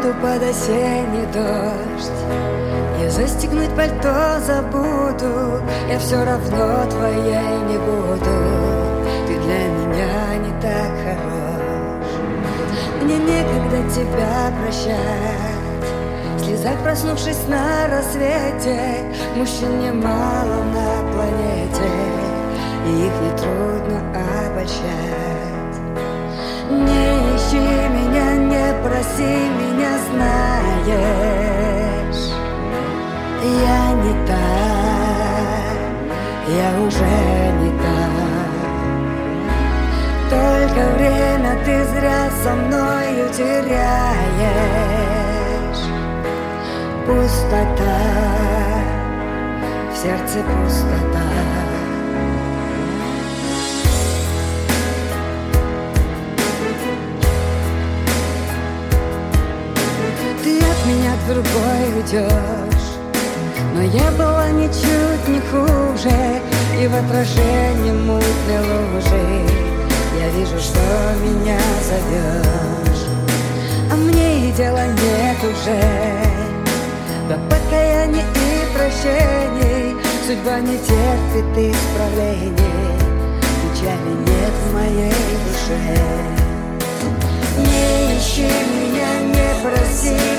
буду под осенний дождь. Я застегнуть пальто забуду, я все равно твоей не буду. Ты для меня не так хорош. Мне некогда тебя прощать, слезать, проснувшись на рассвете. Мужчин немало на планете, и их нетрудно обольщать. Не ищи меня, не проси меня, знаешь, я не та, я уже не та. Только время ты зря со мною теряешь. Пустота, в сердце пустота. Ты от меня к другой уйдешь, но я была ничуть не хуже, и в отражении мутной лужи я вижу, что меня зовешь. А мне и дела нет уже до покаяния и прощений. Судьба не терпит исправлений, печали нет в моей душе. Не ищи меня, не проси